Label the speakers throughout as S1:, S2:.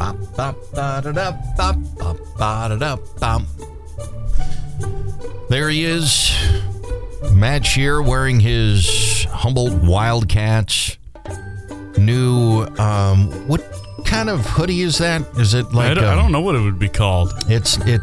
S1: There he is, Matt Shear, wearing his Humboldt Wildcats new, what kind of hoodie is that? Is it like
S2: I don't know what it would be called.
S1: It's kind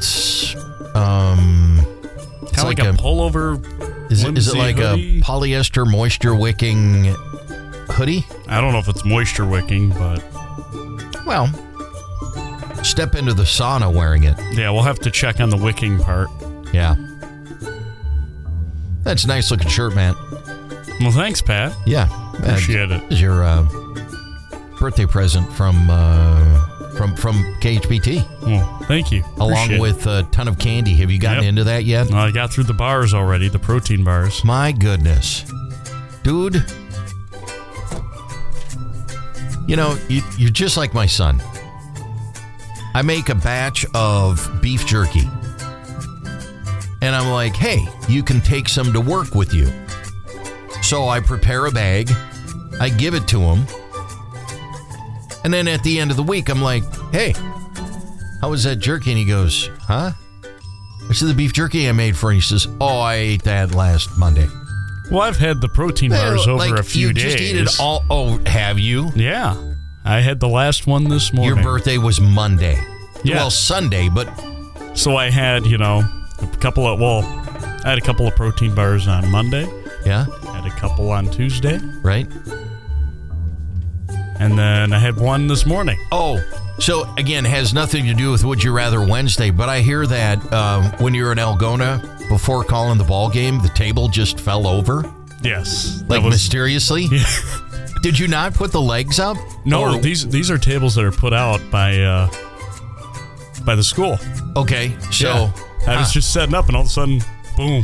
S2: of like a pullover.
S1: Is it like
S2: hoodie?
S1: A polyester moisture wicking hoodie?
S2: I don't know if it's moisture wicking, but
S1: well, step into the sauna wearing it.
S2: Yeah, we'll have to check on the wicking part.
S1: Yeah. That's a nice looking shirt, man.
S2: Well, thanks, Pat.
S1: Yeah.
S2: Appreciate it.
S1: This is your birthday present from KHBT.
S2: Well, thank you.
S1: Along with a ton of candy. Have you gotten into that yet?
S2: I got through the bars already, the protein bars.
S1: My goodness. Dude, you know, you're just like my son. I make a batch of beef jerky. And I'm like, hey, you can take some to work with you. So I prepare a bag. I give it to him. And then at the end of the week, I'm like, hey, how was that jerky? And he goes, huh? I said, the beef jerky I made for you. He says, oh, I ate that last Monday.
S2: Well, I've had the protein bars over a few days.
S1: You just eat it all. Oh, have you?
S2: Yeah. I had the last one this morning.
S1: Your birthday was Monday.
S2: Yeah.
S1: Well, Sunday, but...
S2: So I had, I had a couple of protein bars on Monday.
S1: Yeah.
S2: Had a couple on Tuesday.
S1: Right.
S2: And then I had one this morning.
S1: Oh, so again, has nothing to do with Would You Rather Wednesday, but I hear that when you were in Algona, before calling the ball game, the table just fell over?
S2: Yes.
S1: Like mysteriously?
S2: Yeah.
S1: Did you not put the legs up?
S2: No, these are tables that are put out by the school.
S1: Okay, so...
S2: Yeah. I was just setting up and all of a sudden, boom.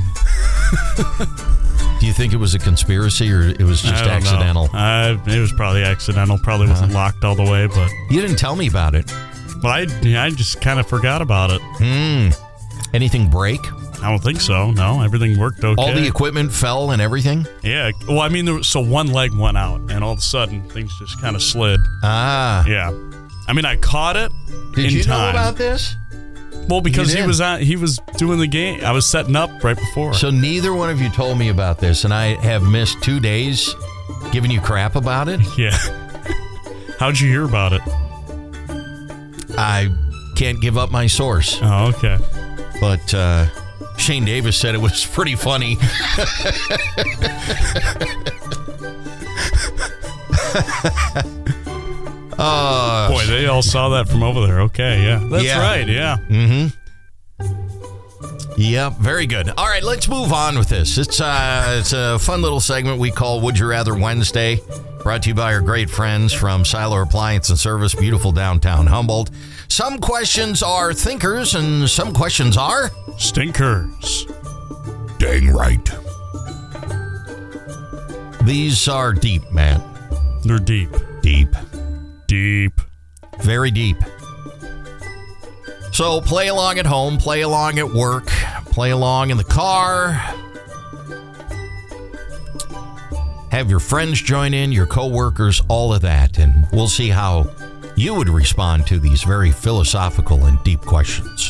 S1: Do you think it was a conspiracy or it was just accidental?
S2: It was probably accidental. Probably wasn't locked all the way, but...
S1: You didn't tell me about it.
S2: Well, I just kind of forgot about it.
S1: Anything break?
S2: I don't think so. No, everything worked okay.
S1: All the equipment fell and everything?
S2: Yeah. Well, I mean, so one leg went out and all of a sudden things just kind of slid.
S1: Ah.
S2: Yeah. I mean, I caught it
S1: Did
S2: in
S1: you
S2: time.
S1: know about this?
S2: Well, because he was doing the game. I was setting up right before.
S1: So neither one of you told me about this, and I have missed 2 days giving you crap about it?
S2: Yeah. How'd you hear about it?
S1: I can't give up my source.
S2: Oh, okay.
S1: But Shane Davis said it was pretty funny.
S2: Boy, they all saw that from over there. Okay, yeah. That's right, yeah.
S1: Mm-hmm. Yep, very good. All right, let's move on with this. It's a fun little segment we call Would You Rather Wednesday, brought to you by our great friends from Siler Appliance and Service, beautiful downtown Humboldt. Some questions are thinkers and some questions are...
S2: stinkers.
S1: Dang right. These are deep, Matt.
S2: They're deep.
S1: Deep.
S2: Deep.
S1: Very deep. So play along at home, play along at work, play along in the car. Have your friends join in, your coworkers, all of that, and we'll see how you would respond to these very philosophical and deep questions.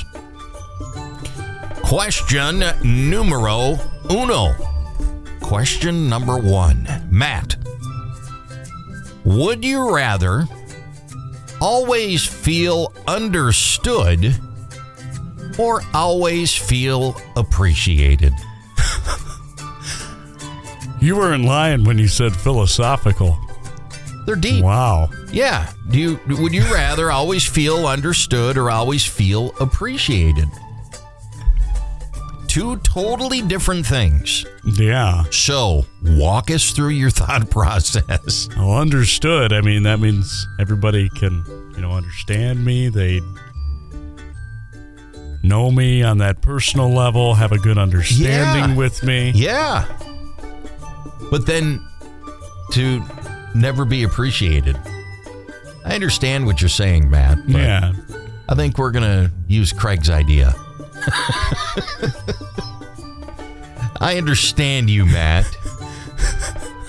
S1: Question numero uno. Question number one. Matt, would you rather always feel understood or always feel appreciated?
S2: You weren't lying when you said philosophical.
S1: They're deep.
S2: Wow.
S1: Yeah. Would you rather always feel understood or always feel appreciated? Two totally different things.
S2: Yeah.
S1: So, walk us through your thought process.
S2: Well, understood. I mean, that means everybody can, understand me. They know me on that personal level, have a good understanding with me.
S1: Yeah. But then to never be appreciated. I understand what you're saying, Matt. But
S2: yeah.
S1: I think we're going to use Craig's idea. I understand you, Matt.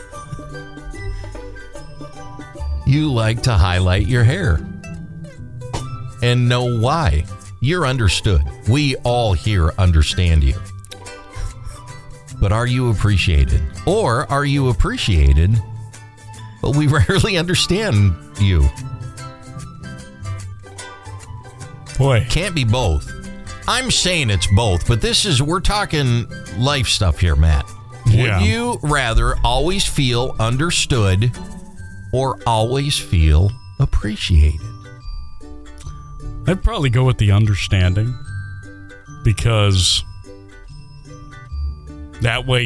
S1: You like to highlight your hair. and know why. You're understood. We all here understand you. But are you appreciated? Or are you appreciated, but we rarely understand you?
S2: Boy.
S1: Can't be both. I'm saying it's both, but we're talking life stuff here, Matt.
S2: Yeah.
S1: Would you rather always feel understood or always feel appreciated?
S2: I'd probably go with the understanding, because that way,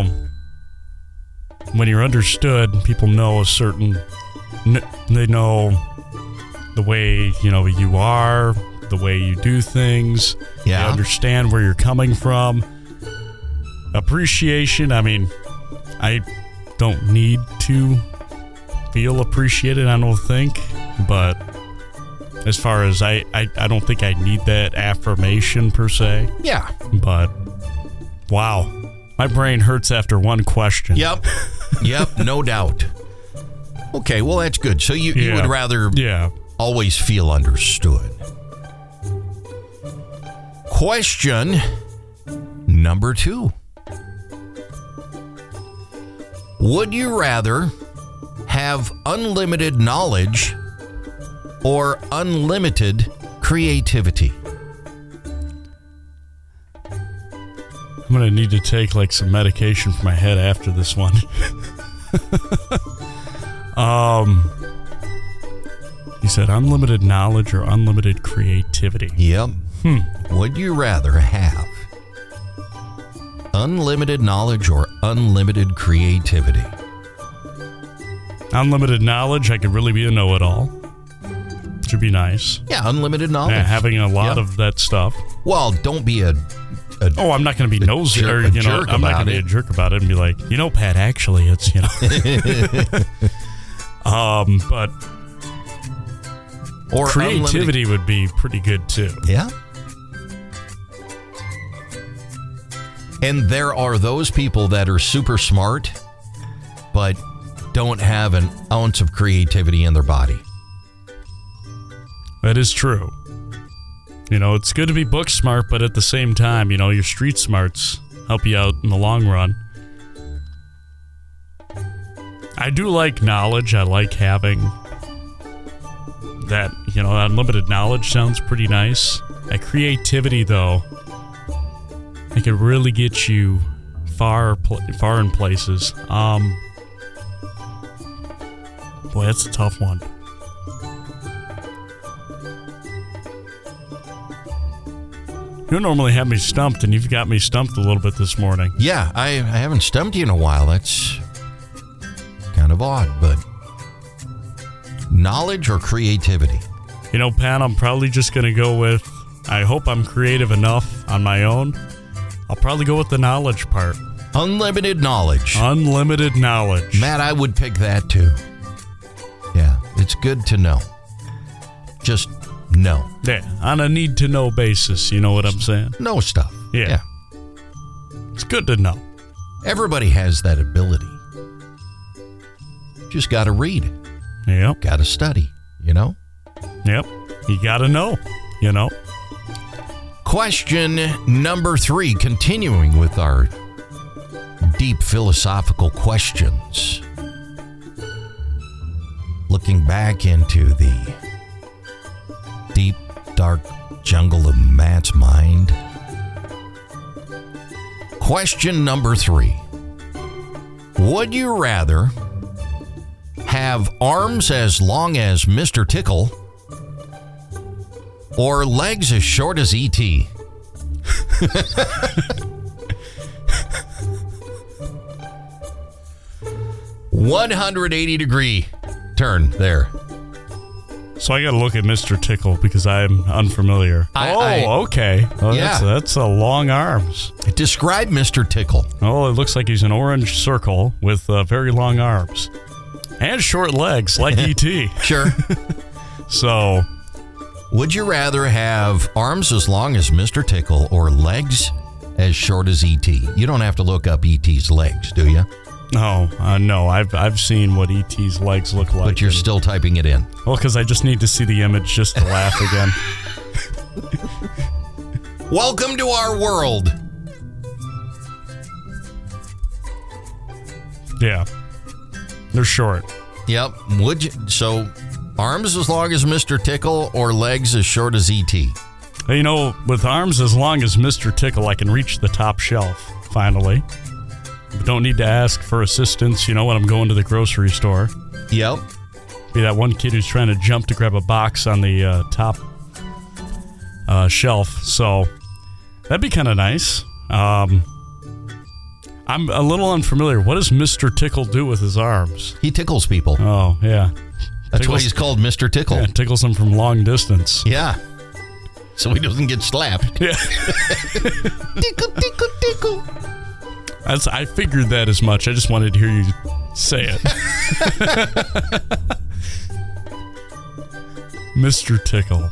S2: when you're understood, people know they know the way, you are, the way you do things.
S1: Yeah.
S2: They understand where you're coming from. Appreciation, I don't need to feel appreciated, I don't think, but as far as I don't think I need that affirmation per se.
S1: Yeah.
S2: But wow, my brain hurts after one question.
S1: Yep, no doubt. Okay, well, that's good. So you would rather always feel understood. Question number 2. Would you rather have unlimited knowledge or unlimited creativity?
S2: I'm going to need to take some medication for my head after this one. You said unlimited knowledge or unlimited creativity?
S1: Yep. Would you rather have unlimited knowledge or unlimited creativity?
S2: Unlimited knowledge, I could really be a know-it-all. Should be nice.
S1: Yeah, unlimited knowledge.
S2: Yeah, having a lot of that stuff.
S1: Well, don't be I'm
S2: not going to be nosy,
S1: jerk,
S2: or I'm not going to be a jerk about it and be like, Pat, actually, it's, but
S1: or
S2: creativity would be pretty good too.
S1: Yeah. And there are those people that are super smart, but don't have an ounce of creativity in their body.
S2: That is true. It's good to be book smart, but at the same time, your street smarts help you out in the long run. I do like knowledge. I like having that, unlimited knowledge sounds pretty nice. That creativity, though, it could really get you far in places. Boy, that's a tough one. You normally have me stumped, and you've got me stumped a little bit this morning.
S1: Yeah, I haven't stumped you in a while. That's kind of odd, but knowledge or creativity?
S2: Pat, I'm probably just going to go with, I hope I'm creative enough on my own. I'll probably go with the knowledge part.
S1: Unlimited knowledge.
S2: Unlimited knowledge.
S1: Matt, I would pick that too. Yeah, it's good to know. Just know.
S2: Yeah, on a need-to-know basis, you know what I'm saying?
S1: Know stuff.
S2: Yeah. It's good to know.
S1: Everybody has that ability. Just got to read.
S2: Yep.
S1: Got to study, Yep.
S2: You got to know,
S1: Question number 3, continuing with our deep philosophical questions. Looking back into the deep, dark jungle of Matt's mind. Question number 3. Would you rather have arms as long as Mr. Tickle or legs as short as E.T.? 180-degree turn there.
S2: So I got to look at Mr. Tickle because I'm unfamiliar. Okay. Oh,
S1: yeah.
S2: That's a long arms.
S1: Describe Mr. Tickle.
S2: Oh, it looks like he's an orange circle with very long arms and short legs like E.T.
S1: Sure.
S2: So,
S1: would you rather have arms as long as Mr. Tickle or legs as short as E.T.? You don't have to look up E.T.'s legs, do you?
S2: No, I've seen what E.T.'s legs look like.
S1: But you're still typing it in.
S2: Well, because I just need to see the image just to laugh again.
S1: Welcome to our world.
S2: Yeah. They're short.
S1: Yep. So, arms as long as Mr. Tickle or legs as short as E.T.?
S2: You know, with arms as long as Mr. Tickle, I can reach the top shelf, finally. Don't need to ask for assistance, when I'm going to the grocery store.
S1: Yep.
S2: Be that one kid who's trying to jump to grab a box on the top shelf. So that'd be kind of nice. I'm a little unfamiliar. What does Mr. Tickle do with his arms?
S1: He tickles people.
S2: Oh, yeah.
S1: That's why he's called Mr. Tickle.
S2: Yeah, tickles them from long distance.
S1: Yeah. So he doesn't get slapped.
S2: Yeah.
S1: Tickle, tickle, tickle.
S2: I figured that as much. I just wanted to hear you say it. Mr. Tickle.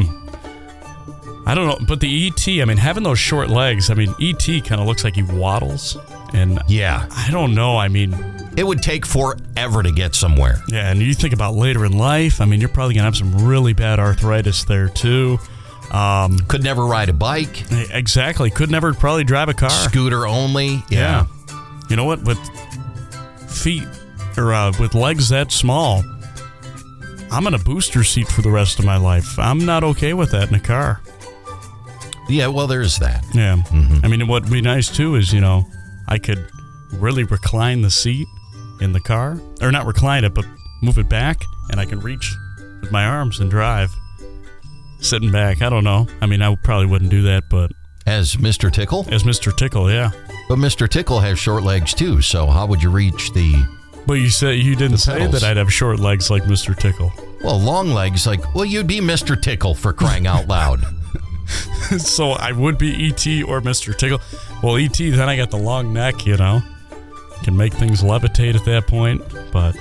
S2: I don't know, but the E.T., having those short legs, E.T. kind of looks like he waddles. And
S1: yeah.
S2: I don't know,
S1: it would take forever to get somewhere.
S2: Yeah, and you think about later in life, you're probably going to have some really bad arthritis there, too.
S1: Could never ride a bike.
S2: Exactly. Could never probably drive a car.
S1: Scooter only. Yeah.
S2: You know what? With feet or with legs that small, I'm in a booster seat for the rest of my life. I'm not okay with that in a car.
S1: Yeah, well, there's that.
S2: Yeah. Mm-hmm. What would be nice, too, is, I could really recline the seat in the car. Or not recline it, but move it back, and I can reach with my arms and drive. Sitting back, I don't know. I probably wouldn't do that, but...
S1: As Mr. Tickle?
S2: As Mr. Tickle, yeah.
S1: But Mr. Tickle has short legs, too, so how would you reach the...
S2: But you said you didn't say that I'd have short legs like Mr. Tickle.
S1: Well, long legs, you'd be Mr. Tickle for crying out loud.
S2: So I would be E.T. or Mr. Tickle. Well, E.T., then I got the long neck, Can make things levitate at that point, but...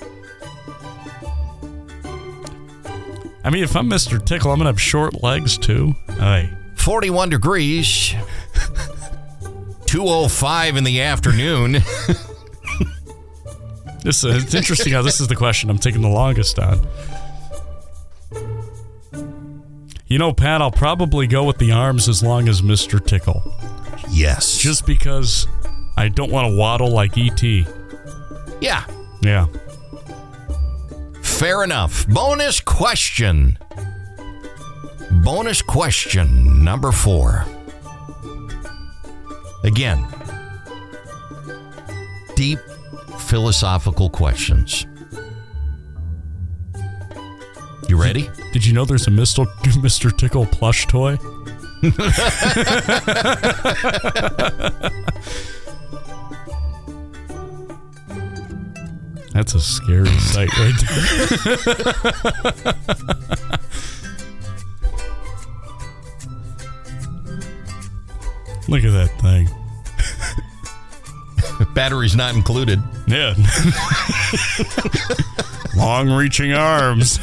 S2: if I'm Mr. Tickle, I'm going to have short legs, too. Aye.
S1: 41 degrees. 2:05 in the afternoon.
S2: It's interesting how this is the question I'm taking the longest on. Pat, I'll probably go with the arms as long as Mr. Tickle.
S1: Yes.
S2: Just because I don't want to waddle like E.T.
S1: Yeah.
S2: Yeah.
S1: Fair enough. Bonus question. Bonus question number 4. Again, deep philosophical questions. You ready?
S2: Did you know there's a Mr. Tickle plush toy? That's a scary sight right there. Look at that thing.
S1: Battery's not included.
S2: Yeah. Long-reaching arms.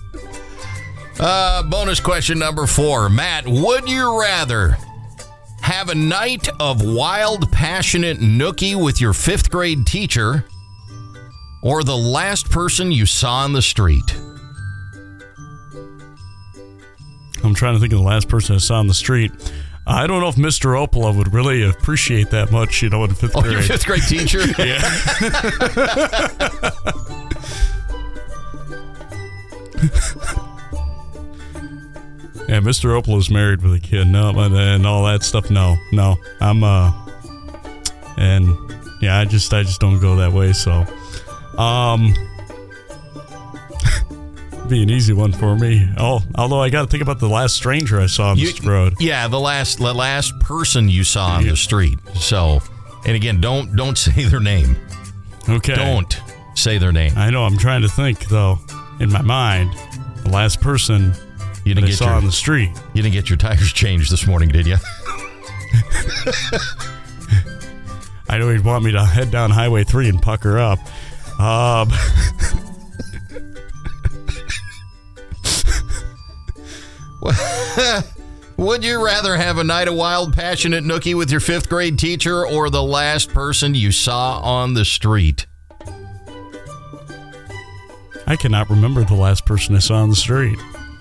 S1: Bonus question number 4. Matt, would you rather have a night of wild, passionate nookie with your 5th grade teacher or the last person you saw on the street?
S2: I'm trying to think of the last person I saw on the street. I don't know if Mr. Opala would really appreciate that much, in 5th grade.
S1: Oh, your 5th grade teacher?
S2: Yeah. Yeah, Mr. Opala's married with a kid. No, and all that stuff. No. I'm and yeah, I just don't go that way. So, be an easy one for me. Oh, although I got to think about the last stranger I saw on the road.
S1: Yeah, the last person you saw on the street. So, and again, don't say their name.
S2: Okay.
S1: Don't say their name.
S2: I know. I'm trying to think though. In my mind, the last person you didn't get saw on the street.
S1: You didn't get your tires changed this morning, did you?
S2: I know he'd want me to head down Highway 3 and pucker up.
S1: Would you rather have a night of wild, passionate nookie with your 5th grade teacher or the last person you saw on the street?
S2: I cannot remember the last person I saw on the street.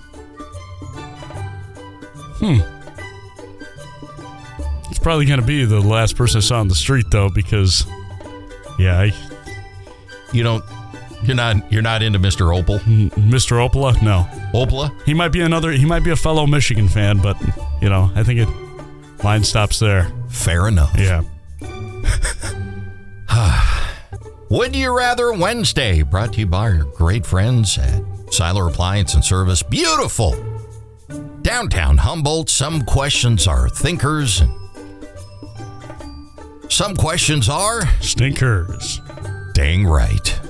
S2: It's probably going to be the last person I saw on the street, though, because, yeah,
S1: you're not into Mr. Opal?
S2: Mr. Opala? No.
S1: Opala?
S2: He might be a fellow Michigan fan, but, I think line stops there.
S1: Fair enough.
S2: Yeah.
S1: Would You Rather Wednesday, brought to you by our great friends at Seiler Appliance and Service. Beautiful. Downtown Humboldt. Some questions are thinkers, and some questions are
S2: stinkers.
S1: Dang right.